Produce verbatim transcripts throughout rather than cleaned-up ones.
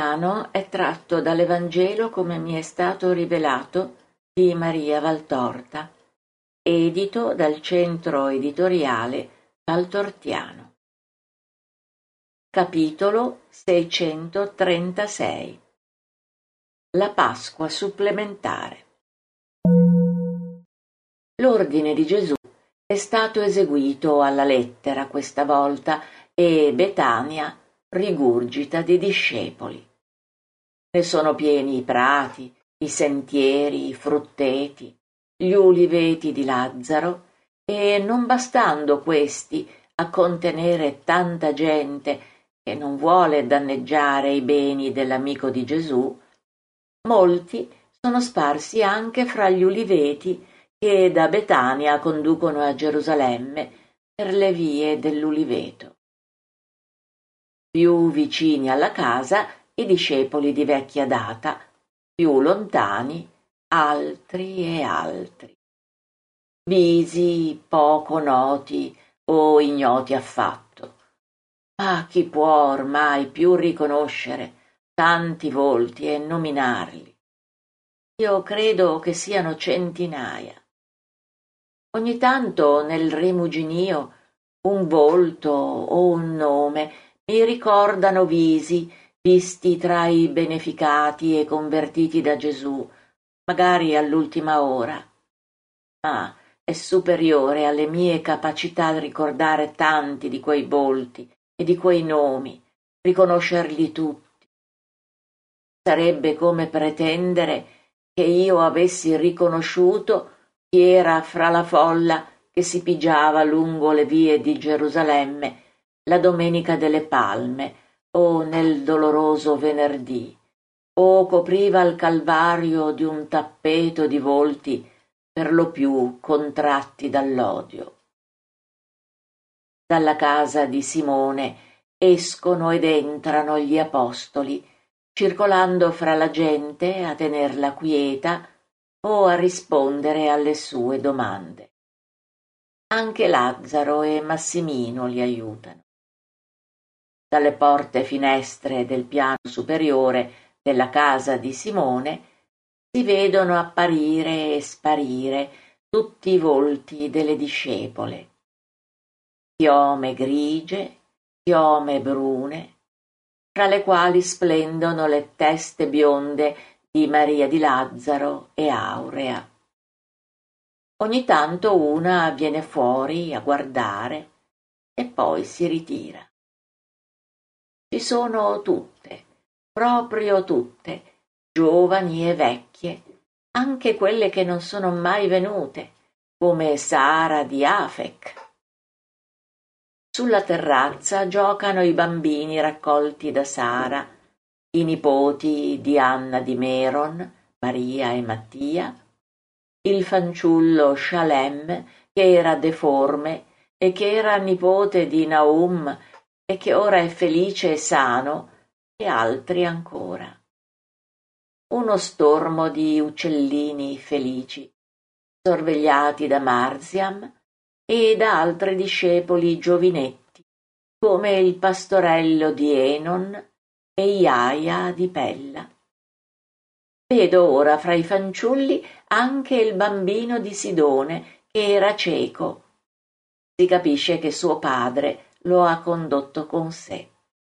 brano è tratto dall'Evangelo come mi è stato rivelato di Maria Valtorta, edito dal Centro Editoriale Valtortiano. Capitolo seicentotrentasei. La Pasqua supplementare. L'ordine di Gesù è stato eseguito alla lettera questa volta e Betania rigurgita di discepoli. Ne sono pieni i prati, i sentieri, i frutteti, gli uliveti di Lazzaro, e non bastando questi a contenere tanta gente che non vuole danneggiare i beni dell'amico di Gesù, molti sono sparsi anche fra gli uliveti che da Betania conducono a Gerusalemme per le vie dell'uliveto. Più vicini alla casa i discepoli di vecchia data, più lontani altri e altri. Visi poco noti o ignoti affatto. Ma chi può ormai più riconoscere tanti volti e nominarli? Io credo che siano centinaia. Ogni tanto nel rimuginio un volto o un nome mi ricordano visi visti tra i beneficati e convertiti da Gesù, magari all'ultima ora, ma è superiore alle mie capacità di ricordare tanti di quei volti e di quei nomi, riconoscerli tutti. Sarebbe come pretendere che io avessi riconosciuto chi era fra la folla che si pigiava lungo le vie di Gerusalemme la Domenica delle Palme o nel doloroso venerdì, o copriva il Calvario di un tappeto di volti per lo più contratti dall'odio. Dalla casa di Simone escono ed entrano gli apostoli, circolando fra la gente a tenerla quieta o a rispondere alle sue domande. Anche Lazzaro e Massimino li aiutano. Dalle porte finestre del piano superiore della casa di Simone si vedono apparire e sparire tutti i volti delle discepole. Chiome grigie, chiome brune, tra le quali splendono le teste bionde di Maria di Lazzaro e Aurea. Ogni tanto una viene fuori a guardare e poi si ritira. Ci sono tutte, proprio tutte, giovani e vecchie, anche quelle che non sono mai venute, come Sara di Afec. Sulla terrazza giocano i bambini raccolti da Sara, i nipoti di Anna di Meron, Maria e Mattia, il fanciullo Shalem, che era deforme e che era nipote di Naum e che ora è felice e sano, e altri ancora. Uno stormo di uccellini felici, sorvegliati da Marziam e da altri discepoli giovinetti, come il pastorello di Enon e Iaia di Pella. Vedo ora fra i fanciulli anche il bambino di Sidone, che era cieco. Si capisce che suo padre lo ha condotto con sé.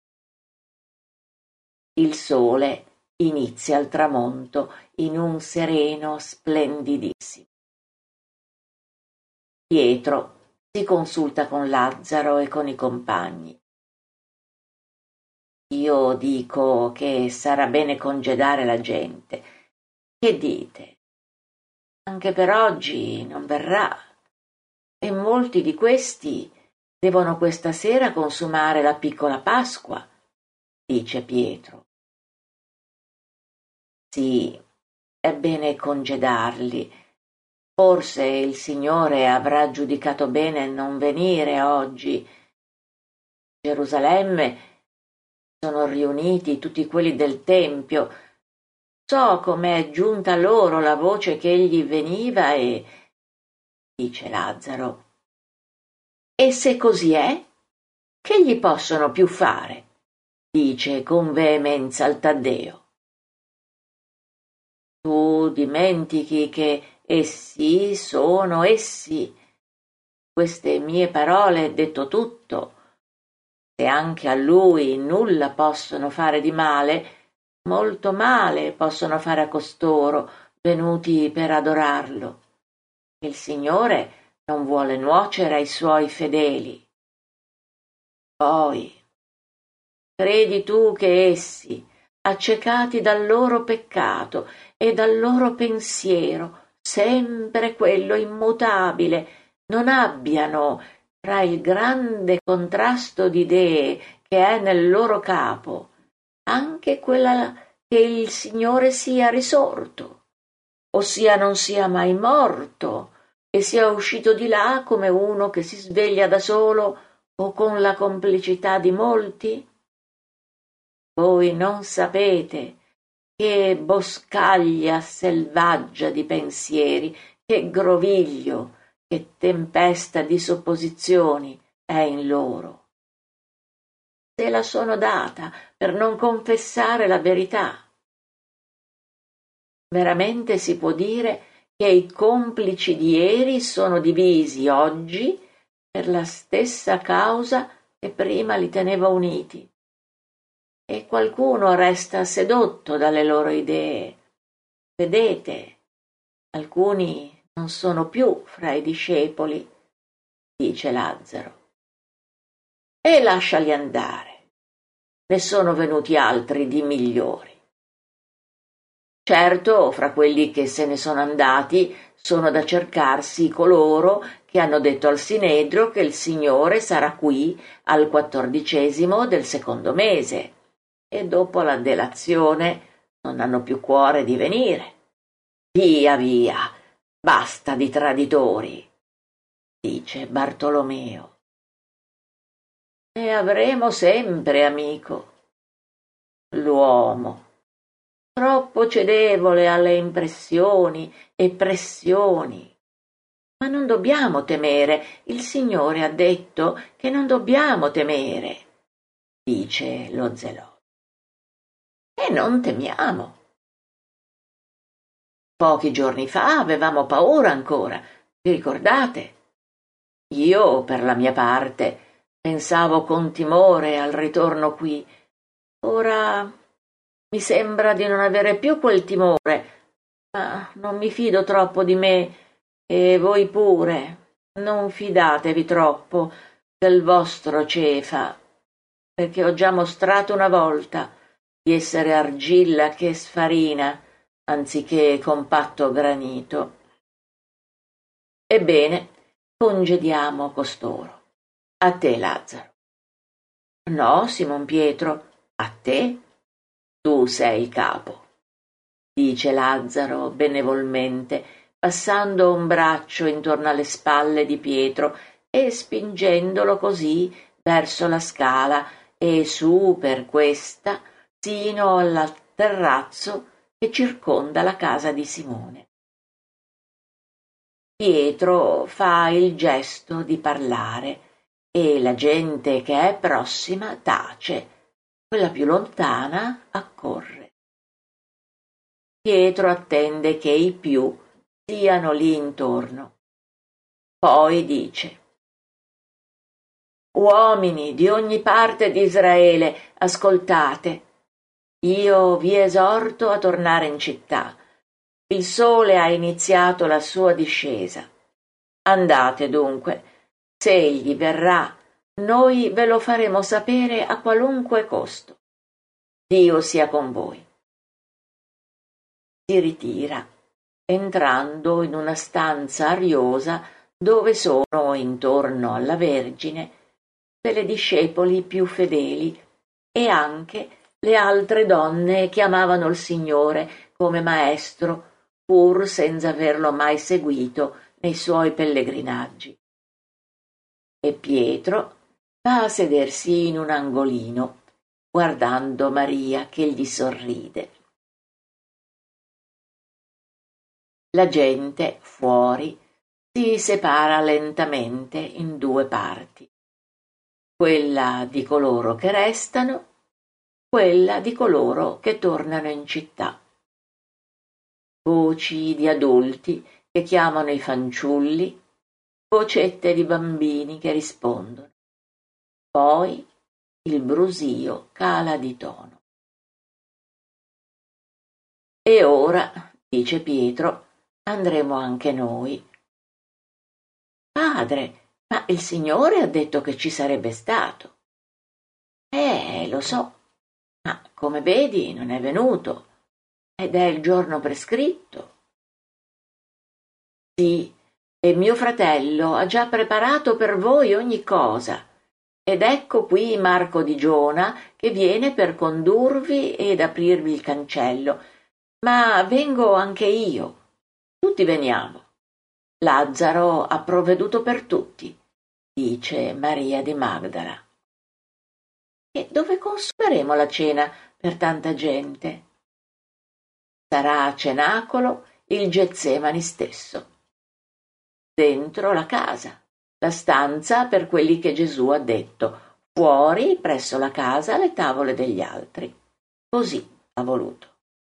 Il sole inizia il tramonto in un sereno splendidissimo. Pietro si consulta con Lazzaro e con i compagni. Io dico che sarà bene congedare la gente. Che dite? Anche per oggi non verrà, e molti di questi devono questa sera consumare la piccola Pasqua, dice Pietro. Sì, è bene congedarli. Forse il Signore avrà giudicato bene non venire oggi. Gerusalemme sono riuniti tutti quelli del Tempio. So com'è giunta loro la voce che egli veniva e... dice Lazzaro. E se così è, che gli possono più fare? dice con veemenza il Taddeo. Tu dimentichi che essi sono essi. Queste mie parole detto tutto. Se anche a lui nulla possono fare di male, molto male possono fare a costoro, venuti per adorarlo. Il Signore non vuole nuocere ai suoi fedeli. Poi, credi tu che essi, accecati dal loro peccato e dal loro pensiero, sempre quello immutabile, non abbiano, tra il grande contrasto d'idee che è nel loro capo, anche quella che il Signore sia risorto, ossia non sia mai morto, e sia uscito di là come uno che si sveglia da solo o con la complicità di molti? Voi non sapete che boscaglia selvaggia di pensieri, che groviglio, che tempesta di supposizioni è in loro. Se la sono data per non confessare la verità. Veramente si può dire che i complici di ieri sono divisi oggi per la stessa causa che prima li teneva uniti. E qualcuno resta sedotto dalle loro idee. Vedete, alcuni non sono più fra i discepoli, dice Lazzaro. E lasciali andare. Ne sono venuti altri di migliori. Certo, fra quelli che se ne sono andati sono da cercarsi coloro che hanno detto al Sinedrio che il Signore sarà qui al quattordicesimo del secondo mese e dopo la delazione non hanno più cuore di venire. Via, via, basta di traditori, dice Bartolomeo. Ne avremo sempre, amico. L'uomo, troppo cedevole alle impressioni e pressioni. Ma non dobbiamo temere, il Signore ha detto che non dobbiamo temere, dice lo zelotto. E non temiamo. Pochi giorni fa avevamo paura ancora, vi ricordate? Io, per la mia parte, pensavo con timore al ritorno qui. Ora mi sembra di non avere più quel timore, ma non mi fido troppo di me, e voi pure. Non fidatevi troppo del vostro Cefa, perché ho già mostrato una volta di essere argilla che sfarina, anziché compatto granito. Ebbene, congediamo costoro. A te, Lazzaro. No, Simon Pietro, a te? Tu sei il capo, dice Lazzaro benevolmente, passando un braccio intorno alle spalle di Pietro e spingendolo così verso la scala e su per questa sino al terrazzo che circonda la casa di Simone. Pietro fa il gesto di parlare e la gente che è prossima tace, quella più lontana accorre. Pietro attende che i più siano lì intorno. Poi dice: Uomini di ogni parte di Israele, ascoltate. Io vi esorto a tornare in città. Il sole ha iniziato la sua discesa. Andate dunque. Se egli verrà, noi ve lo faremo sapere a qualunque costo. Dio sia con voi. Si ritira, entrando in una stanza ariosa dove sono, intorno alla Vergine, delle discepoli più fedeli e anche le altre donne che amavano il Signore come maestro, pur senza averlo mai seguito nei suoi pellegrinaggi. E Pietro va a sedersi in un angolino, guardando Maria che gli sorride. La gente, fuori, si separa lentamente in due parti. Quella di coloro che restano quella di coloro che tornano in città. Voci di adulti che chiamano i fanciulli, vocette di bambini che rispondono. Poi il brusio cala di tono. E ora, dice Pietro, andremo anche noi. Padre, ma il Signore ha detto che ci sarebbe stato. Eh, lo so, ma come vedi non è venuto, ed è il giorno prescritto. Sì, e mio fratello ha già preparato per voi ogni cosa, ed ecco qui Marco di Giona che viene per condurvi ed aprirvi il cancello, ma vengo anche io. Tutti veniamo. Lazzaro ha provveduto per tutti, dice Maria di Magdala. E dove consumeremo la cena per tanta gente? Sarà a cenacolo il Getsemani stesso. Dentro la casa, la stanza per quelli che Gesù ha detto, fuori presso la casa le tavole degli altri. Così ha voluto.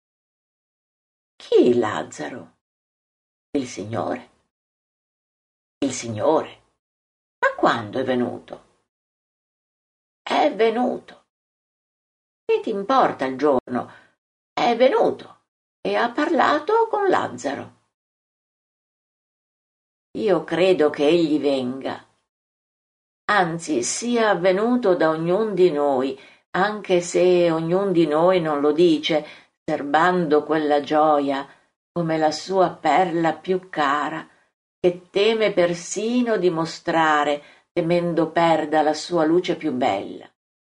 Chi Lazzaro? Il Signore. Il Signore. Ma quando è venuto? È venuto. Che ti importa il giorno? È venuto e ha parlato con Lazzaro. Io credo che egli venga, anzi sia venuto da ognun di noi, anche se ognun di noi non lo dice, serbando quella gioia come la sua perla più cara, che teme persino di mostrare, temendo perda la sua luce più bella.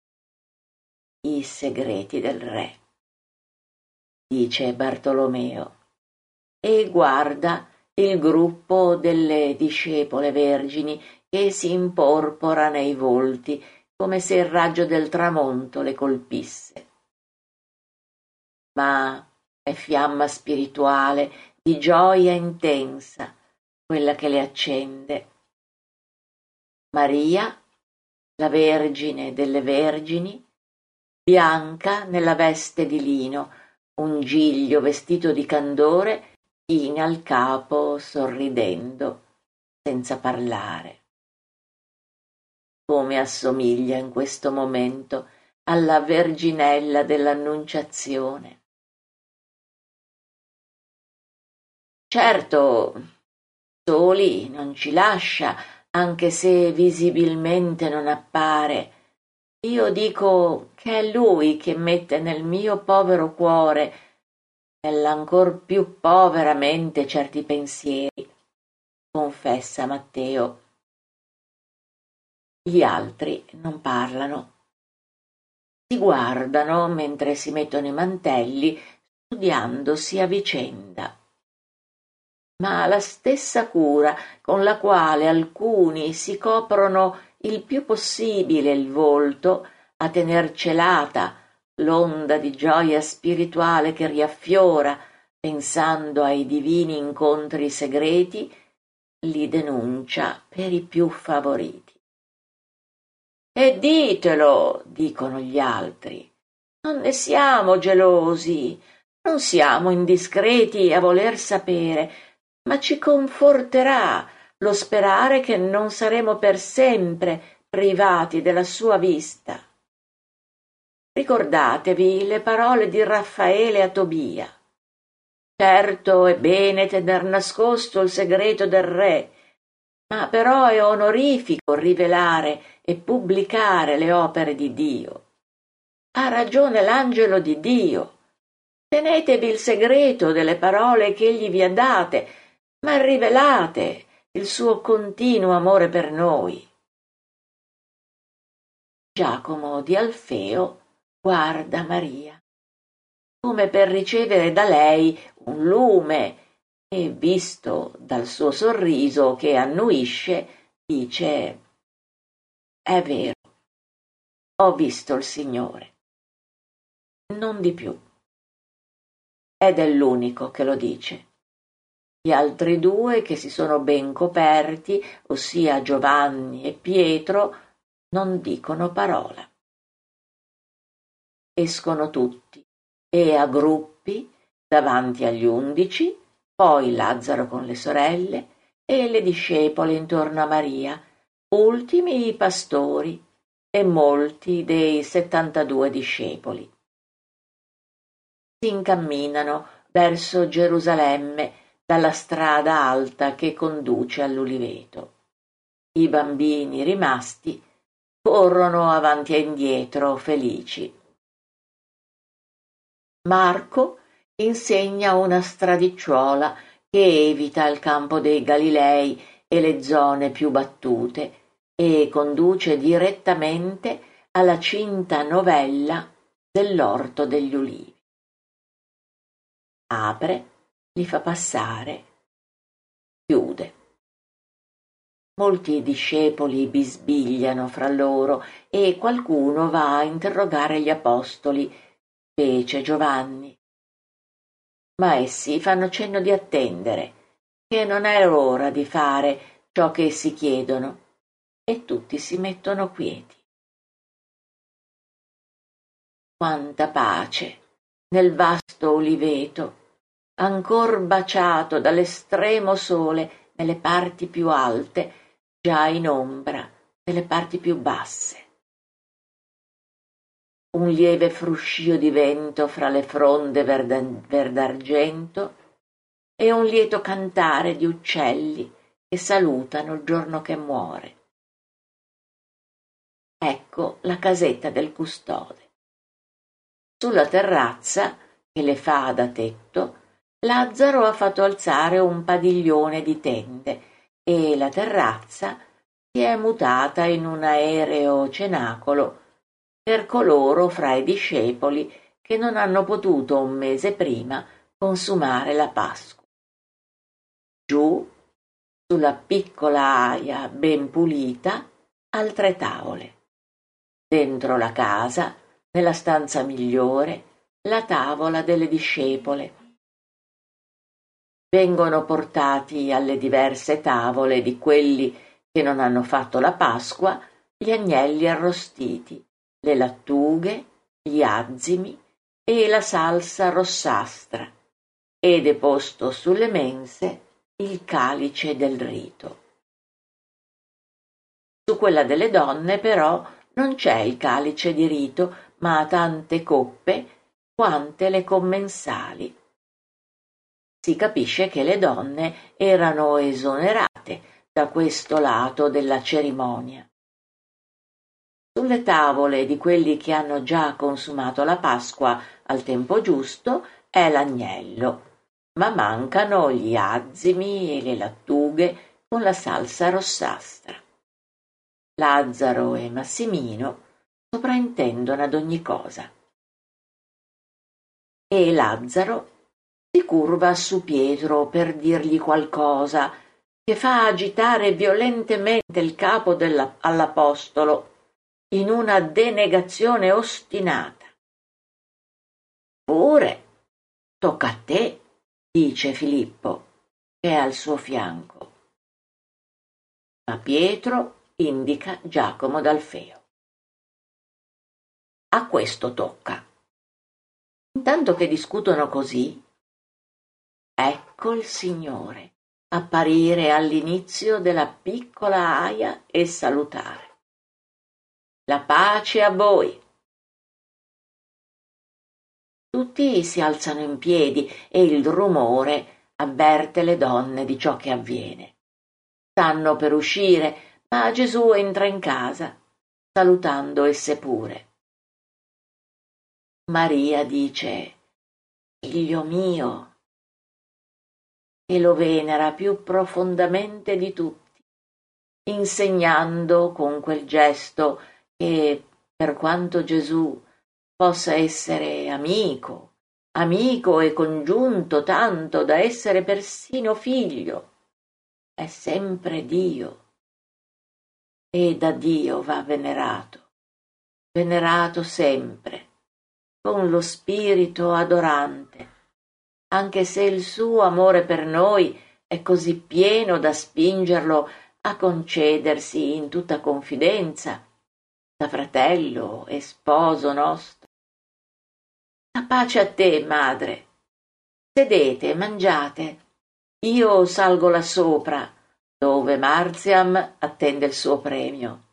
I segreti del re, dice Bartolomeo, e guarda il gruppo delle discepole vergini che si imporpora nei volti come se il raggio del tramonto le colpisse. Ma è fiamma spirituale di gioia intensa quella che le accende. Maria, la Vergine delle Vergini, bianca nella veste di lino, un giglio vestito di candore, china al capo sorridendo, senza parlare. Come assomiglia in questo momento alla Verginella dell'Annunciazione. Certo, soli non ci lascia, anche se visibilmente non appare. Io dico che è Lui che mette nel mio povero cuore, nell'ancor più povera mente, certi pensieri, confessa Matteo. Gli altri non parlano. Si guardano mentre si mettono i mantelli, studiandosi a vicenda. Ma la stessa cura con la quale alcuni si coprono il più possibile il volto a tener celata l'onda di gioia spirituale che riaffiora pensando ai divini incontri segreti, li denuncia per i più favoriti. E ditelo, dicono gli altri, non ne siamo gelosi, non siamo indiscreti a voler sapere, ma ci conforterà lo sperare che non saremo per sempre privati della sua vista. Ricordatevi le parole di Raffaele a Tobia. Certo è bene tener nascosto il segreto del re, ma però è onorifico rivelare e pubblicare le opere di Dio. Ha ragione l'angelo di Dio. Tenetevi il segreto delle parole che egli vi ha date, ma rivelate il suo continuo amore per noi. Giacomo di Alfeo guarda Maria, come per ricevere da lei un lume, e visto dal suo sorriso che annuisce, dice: è vero, ho visto il Signore. Non di più. Ed è l'unico che lo dice. Gli altri due, che si sono ben coperti, ossia Giovanni e Pietro, non dicono parola. escono tutti, e a gruppi, davanti agli undici, poi Lazzaro con le sorelle e le discepole intorno a Maria, ultimi i pastori e molti dei settantadue discepoli. Si incamminano verso Gerusalemme dalla strada alta che conduce all'Uliveto. I bambini rimasti corrono avanti e indietro felici. Marco insegna una stradicciuola che evita il campo dei Galilei e le zone più battute e conduce direttamente alla cinta novella dell'Orto degli Ulivi. Apre, li fa passare, chiude. Molti discepoli bisbigliano fra loro e qualcuno va a interrogare gli apostoli, specie Giovanni. Ma essi fanno cenno di attendere, che non è ora di fare ciò che si chiedono, e tutti si mettono quieti. Quanta pace nel vasto Uliveto, ancor baciato dall'estremo sole nelle parti più alte, già in ombra nelle parti più basse. Un lieve fruscio di vento fra le fronde verd'argento e un lieto cantare di uccelli che salutano il giorno che muore. Ecco la casetta del custode. Sulla terrazza, che le fa da tetto, Lazzaro ha fatto alzare un padiglione di tende e la terrazza si è mutata in un aereo cenacolo per coloro fra i discepoli che non hanno potuto un mese prima consumare la Pasqua. Giù, sulla piccola aia ben pulita, altre tavole. Dentro la casa, nella stanza migliore, la tavola delle discepole. Vengono portati alle diverse tavole di quelli che non hanno fatto la Pasqua gli agnelli arrostiti, le lattughe, gli azimi e la salsa rossastra, e deposto sulle mense il calice del rito. Su quella delle donne, però, non c'è il calice di rito, ma tante coppe quante le commensali. Si capisce che le donne erano esonerate da questo lato della cerimonia. Sulle tavole di quelli che hanno già consumato la Pasqua al tempo giusto è l'agnello, ma mancano gli azimi e le lattughe con la salsa rossastra. Lazzaro e Massimino soprintendono ad ogni cosa. E Lazzaro si curva su Pietro per dirgli qualcosa che fa agitare violentemente il capo della, all'apostolo in una denegazione ostinata. Pure, tocca a te, dice Filippo, che è al suo fianco. Ma Pietro indica Giacomo d'Alfeo. A questo tocca. Intanto che discutono così, ecco il Signore apparire all'inizio della piccola aia e salutare. La pace a voi. Tutti si alzano in piedi e il rumore avverte le donne di ciò che avviene. Stanno per uscire, ma Gesù entra in casa, salutando esse pure. Maria dice: «Figlio mio», e lo venera più profondamente di tutti, insegnando con quel gesto che, per quanto Gesù possa essere amico, amico e congiunto tanto da essere persino figlio, è sempre Dio, e da Dio va venerato, venerato sempre, con lo spirito adorante, anche se il suo amore per noi è così pieno da spingerlo a concedersi in tutta confidenza, da fratello e sposo nostro. La pace a te, madre. Sedete e mangiate. Io salgo là sopra, dove Marziam attende il suo premio.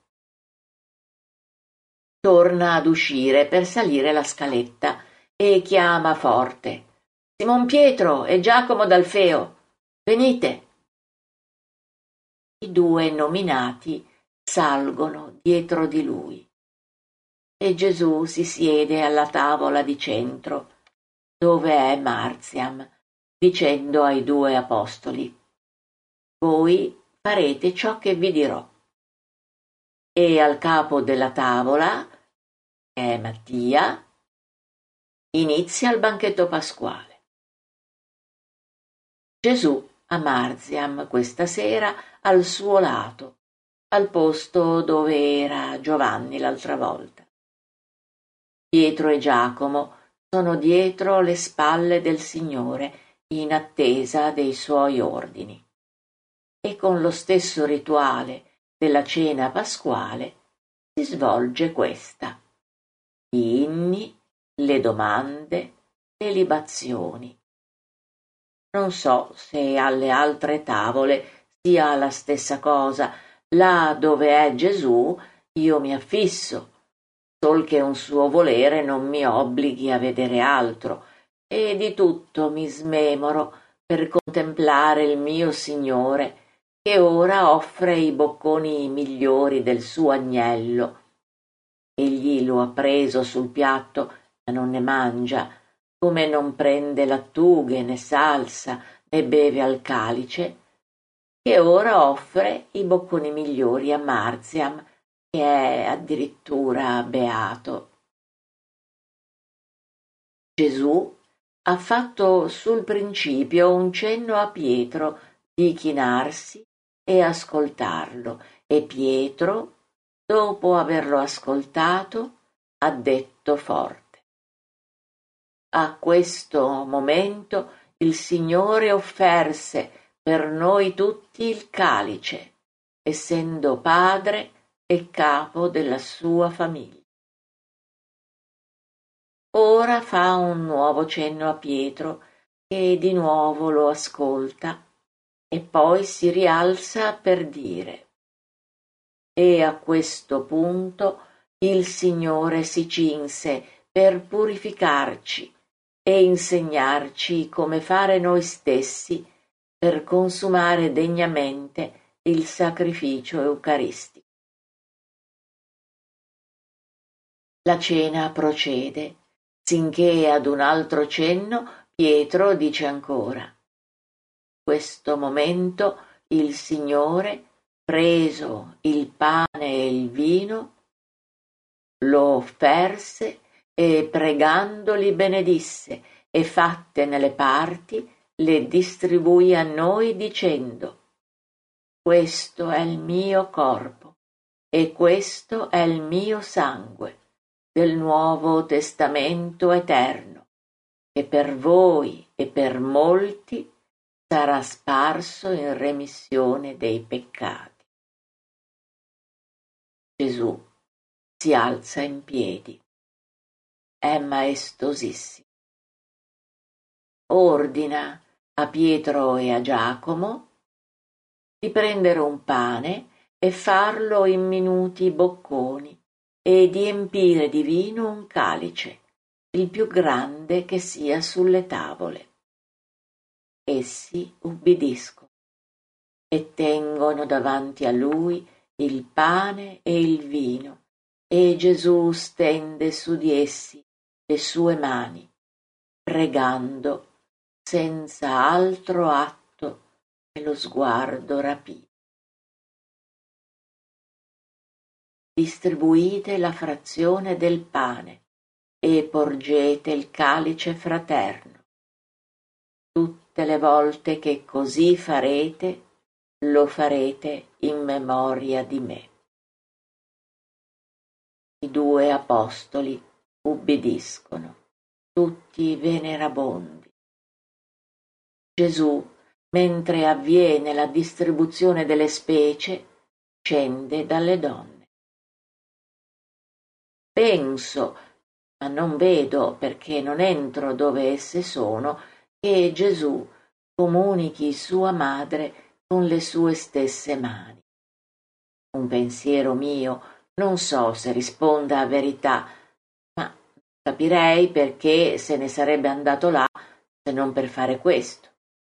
Torna ad uscire per salire la scaletta e chiama forte. Simon Pietro e Giacomo d'Alfeo, venite. I due nominati salgono dietro di lui e Gesù si siede alla tavola di centro, dove è Marziam, dicendo ai due apostoli: voi farete ciò che vi dirò. E al capo della tavola, che è Mattia, inizia il banchetto pasquale. Gesù ha Marziam questa sera al suo lato, al posto dove era Giovanni l'altra volta. Pietro e Giacomo sono dietro le spalle del Signore in attesa dei suoi ordini. E con lo stesso rituale della cena pasquale si svolge questa: gli inni, le domande, le libazioni. Non so se alle altre tavole sia la stessa cosa. Là dove è Gesù io mi affisso, sol che un suo volere non mi obblighi a vedere altro, e di tutto mi smemoro per contemplare il mio Signore, che ora offre i bocconi migliori del suo agnello. Egli lo ha preso sul piatto, ma non ne mangia, come non prende lattughe né salsa né beve al calice, che ora offre i bocconi migliori a Marziam, che è addirittura beato. Gesù ha fatto sul principio un cenno a Pietro di chinarsi e ascoltarlo, e Pietro, dopo averlo ascoltato, ha detto forte: a questo momento il Signore offerse per noi tutti il calice, essendo padre e capo della sua famiglia. Ora fa un nuovo cenno a Pietro, che di nuovo lo ascolta, e poi si rialza per dire: e a questo punto il Signore si cinse per purificarci e insegnarci come fare noi stessi per consumare degnamente il sacrificio eucaristico. La cena procede, sinché ad un altro cenno Pietro dice ancora: in questo momento il Signore, preso il pane e il vino, lo offerse e pregandoli benedisse, e fattene le parti le distribuì a noi dicendo: questo è il mio corpo e questo è il mio sangue del nuovo testamento eterno, che per voi e per molti sarà sparso in remissione dei peccati. Gesù si alza in piedi. È maestosissimo. Ordina a Pietro e a Giacomo di prendere un pane e farlo in minuti bocconi e di empire di vino un calice, il più grande che sia sulle tavole. Essi ubbidiscono e tengono davanti a lui il pane e il vino, e Gesù stende su di essi le sue mani, pregando senza altro atto che lo sguardo rapito. Distribuite la frazione del pane e porgete il calice fraterno. Tutte le volte che così farete, lo farete in memoria di me. I due apostoli ubbidiscono, tutti venerabondi. Gesù, mentre avviene la distribuzione delle specie, scende dalle donne. Penso ma non vedo, perché non entro dove esse sono, che Gesù comunichi sua madre con le sue stesse mani. Un pensiero mio, non so se risponda a verità, ma capirei perché se ne sarebbe andato là se non per fare questo.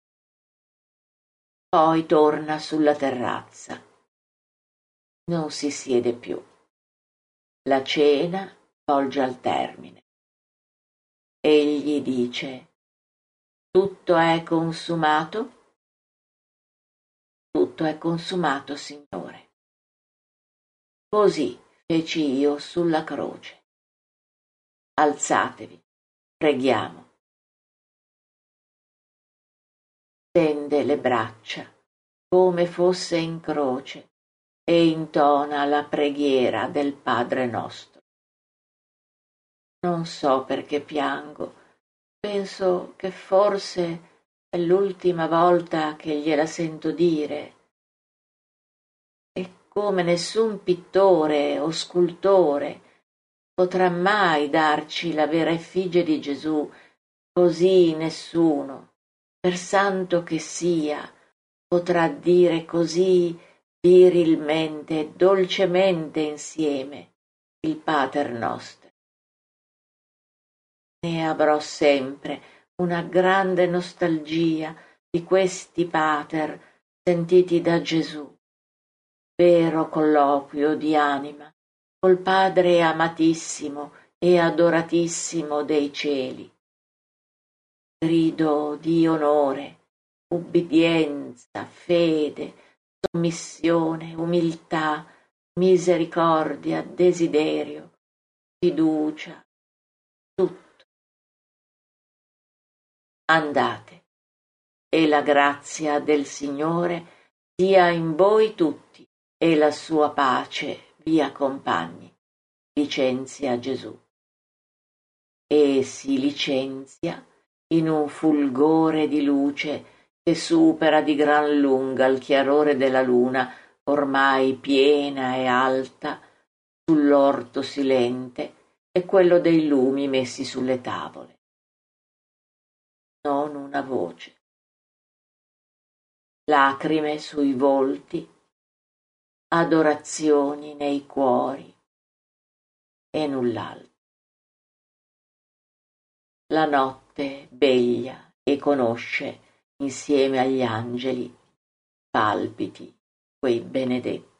Poi torna sulla terrazza. Non si siede più. La cena volge al termine. Egli dice: «Tutto è consumato?» «Tutto è consumato, Signore». Così feci io sulla croce. Alzatevi, preghiamo. Tende le braccia come fosse in croce e intona la preghiera del Padre nostro. Non so perché piango, penso che forse è l'ultima volta che gliela sento dire. E come nessun pittore o scultore potrà mai darci la vera effigie di Gesù, così nessuno, per santo che sia, potrà dire così virilmente e dolcemente insieme il Pater Noster. Ne avrò sempre una grande nostalgia di questi Pater sentiti da Gesù, vero colloquio di anima col Padre amatissimo e adoratissimo dei cieli. Grido di onore, ubbidienza, fede, sommissione, umiltà, misericordia, desiderio, fiducia, tutto. Andate, e la grazia del Signore sia in voi tutti, e la sua pace vi accompagni. Licenzia Gesù. E si licenzia in un fulgore di luce che supera di gran lunga il chiarore della luna, ormai piena e alta, sull'orto silente e quello dei lumi messi sulle tavole. Non una voce. Lacrime sui volti, adorazioni nei cuori e null'altro. La notte veglia e conosce, insieme agli angeli, palpiti quei benedetti.